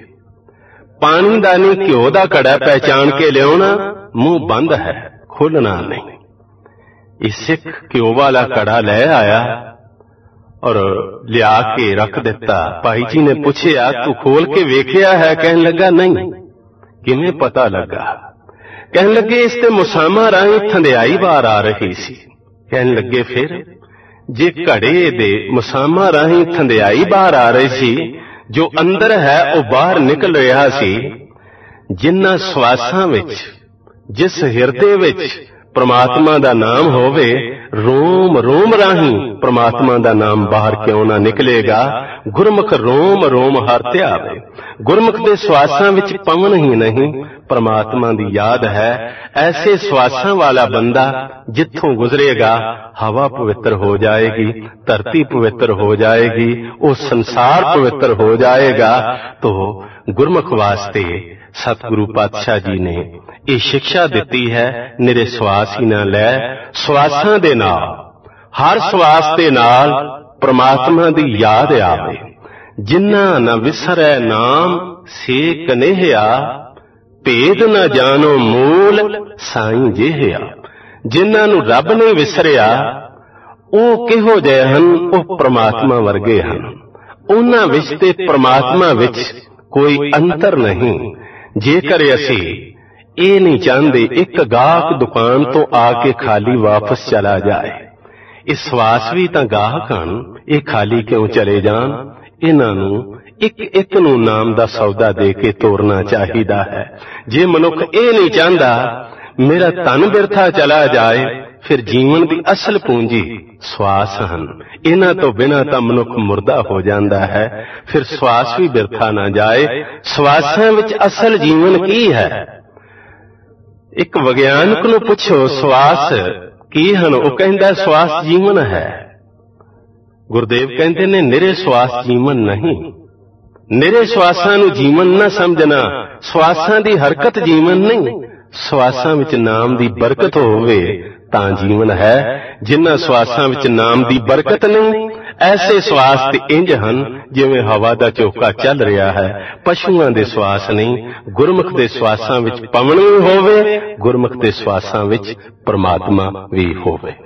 ਪਾਣੀ ਦਾ ਨਹੀਂ, ਘਿਓ ਦਾ ਘੜਾ ਪਹਿਚਾਣ ਕੇ ਲਿਆਉਣਾ, ਮੂੰਹ ਬੰਦ ਹੈ, ਖੋਲਣਾ ਨਹੀਂ। ਇਹ ਸਿੱਖ ਘਿਓ ਵਾਲਾ ਘੜਾ ਲੈ ਆਇਆ ਔਰ ਲਿਆ ਕੇ ਰੱਖ ਦਿੱਤਾ। ਭਾਈ ਜੀ ਨੇ ਪੁੱਛਿਆ, ਤੂੰ ਖੋਲ ਕੇ ਵੇਖਿਆ ਹੈ? ਕਹਿਣ ਲੱਗਾ ਨਹੀਂ। ਕਿਵੇਂ ਪਤਾ ਲੱਗਾ? ਕਹਿਣ ਲੱਗੇ ਇਸ ਤੇ ਮੁਸਾਮਾ ਰਾਹੀਂ ਥੰਧਿਆਈ ਬਾਹਰ ਆ ਰਹੀ ਸੀ। ਕਹਿਣ ਲੱਗੇ ਫਿਰ ਜੇ ਘੜੇ ਦੇ ਮੁਸਾਮਾ ਰਾਹੀਂ ਥੰਧਿਆਈ ਬਾਹਰ ਆ ਰਹੀ ਸੀ, ਜੋ ਅੰਦਰ ਹੈ ਉਹ ਬਾਹਰ ਨਿਕਲ ਰਿਹਾ ਸੀ। ਜਿਨ੍ਹਾਂ ਸਵਾਸਾਂ ਵਿੱਚ, ਜਿਸ ਹਿਰਦੇ ਵਿੱਚ ਪ੍ਰਮਾਤਮਾ ਦਾ ਨਾਮ ਹੋਵੇ, ਰੋਮ ਰੋਮ ਰਾਹੀਂ ਪ੍ਰਮਾਤਮਾ ਦਾ ਨਾਮ ਬਾਹਰ ਕਿਉਂ ਨਾ ਨਿਕਲੇਗਾ। ਗੁਰਮੁਖ ਰੋਮ ਰੋਮ ਹਰ ਧਿਆਵੇ। ਗੁਰਮੁਖ ਦੇ ਸਵਾਸਾਂ ਵਿੱਚ ਪਵਨ ਹੀ ਨਹੀਂ, ਪ੍ਰਮਾਤਮਾ ਦੀ ਯਾਦ ਹੈ। ਐਸੇ ਸਵਾਸਾਂ ਵਾਲਾ ਬੰਦਾ ਜਿੱਥੋਂ ਗੁਜ਼ਰੇਗਾ, ਹਵਾ ਪਵਿੱਤਰ ਹੋ ਜਾਏਗੀ, ਧਰਤੀ ਪਵਿੱਤਰ ਹੋ ਜਾਏਗੀ, ਉਹ ਸੰਸਾਰ ਪਵਿੱਤਰ ਹੋ ਜਾਏਗਾ। ਤੋ ਗੁਰਮੁਖ ਵਾਸਤੇ ਸਤਿਗੁਰੂ ਪਾਤਸ਼ਾਹ ਜੀ ਨੇ ਇਹ ਸਿੱਖਿਆ ਦਿੱਤੀ ਹੈ, ਨਿਰੇ ਸਵਾਸ ਹੀ ਨਾ ਲੈ। ਸਵਾਸਾਂ ਦੇ ਨਾਲ, ਹਰ ਸਵਾਸ ਦੇ ਨਾਲ ਪ੍ਰਮਾਤਮਾ ਦੀ ਯਾਦ ਆਵੇ। ਜਿਨ੍ਹਾਂ ਨਾ ਵਿਸਰੈ ਨਾਮ ਸੇ ਕਨੇਹਿਆ, ਭੇਦ ਨਾ ਜਾਣੋ ਮੂਲ ਸਾਈਂ ਜਿਹਿਆ। ਜਿਨ੍ਹਾਂ ਨੂੰ ਰੱਬ ਨੇ ਵਿਸਰਿਆ, ਉਹ ਕਿਹੋ ਜਿਹੇ ਹਨ? ਉਹ ਪ੍ਰਮਾਤਮਾ ਵਰਗੇ ਹਨ। ਉਹਨਾਂ ਵਿੱਚ ਤੇ ਪ੍ਰਮਾਤਮਾ ਵਿੱਚ ਕੋਈ ਅੰਤਰ ਨਹੀਂ। ਜੇਕਰ ਅਸੀਂ ਇਹ ਨਹੀਂ ਚਾਹੁੰਦੇ ਇੱਕ ਗਾਹਕ ਦੁਕਾਨ ਤੋਂ ਆ ਕੇ ਖਾਲੀ ਵਾਪਸ ਚਲਾ ਜਾਏ, ਇਹ ਸਵਾਸ ਵੀ ਤਾਂ ਗਾਹਕ ਹਨ, ਇਹ ਖਾਲੀ ਕਿਉਂ ਚਲੇ ਜਾਣ? ਇਹਨਾਂ ਨੂੰ ਇੱਕ ਇੱਕ ਨੂੰ ਨਾਮ ਦਾ ਸੌਦਾ ਦੇ ਕੇ ਤੋਰਨਾ ਚਾਹੀਦਾ ਹੈ। ਜੇ ਮਨੁੱਖ ਇਹ ਨਹੀਂ ਚਾਹੁੰਦਾ ਮੇਰਾ ਧਨ ਬਿਰਥਾ ਚਲਾ ਜਾਏ, ਫਿਰ ਜੀਵਨ ਦੀ ਅਸਲ ਪੂੰਜੀ ਸਵਾਸ ਹਨ। ਇਹਨਾਂ ਤੋਂ ਬਿਨਾਂ ਤਾਂ ਮਨੁੱਖ ਮੁਰਦਾ ਹੋ ਜਾਂਦਾ ਹੈ। ਫਿਰ ਸਵਾਸ ਵੀ ਬਿਰਥਾ ਨਾ ਜਾਏ। ਸਵਾਸਾਂ ਵਿੱਚ ਅਸਲ ਜੀਵਨ ਕੀ ਹੈ? ਇੱਕ ਵਿਗਿਆਨਕ ਨੂੰ ਪੁੱਛੋ ਸਵਾਸ ਕੀ ਹਨ, ਉਹ ਕਹਿੰਦਾ ਸਵਾਸ ਜੀਵਨ ਹੈ। ਗੁਰਦੇਵ ਕਹਿੰਦੇ ਨੇ ਨਿਰੇ ਸਵਾਸ ਜੀਵਨ ਨਹੀਂ। ਨਿਰੇ ਸਵਾਸਾਂ ਨੂੰ ਜੀਵਨ ਨਾ ਸਮਝਣਾ। ਸਵਾਸਾਂ ਦੀ ਹਰਕਤ ਜੀਵਨ ਨਹੀਂ। ਸਵਾਸਾਂ ਵਿੱਚ ਨਾਮ ਦੀ ਬਰਕਤ ਹੋਵੇ ਤਾਂ ਜੀਵਨ ਹੈ। ਜਿਨ੍ਹਾਂ ਸਵਾਸਾਂ ਵਿੱਚ ਨਾਮ ਦੀ ਬਰਕਤ ਨਹੀਂ, ਐਸੇ ਸਵਾਸ ਤੇ ਇੰਜ ਹਨ ਜਿਵੇਂ ਹਵਾ ਦਾ ਝੋਕਾ ਚੱਲ ਰਿਹਾ ਹੈ। ਪਸ਼ੂਆਂ ਦੇ ਸਵਾਸ ਨਹੀਂ। ਗੁਰਮੁਖ ਦੇ ਸਵਾਸਾਂ ਵਿੱਚ ਪਵਨ ਵੀ ਹੋਵੇ, ਗੁਰਮੁਖ ਦੇ ਸਵਾਸਾਂ ਵਿੱਚ ਪ੍ਰਮਾਤਮਾ ਵੀ ਹੋਵੇ।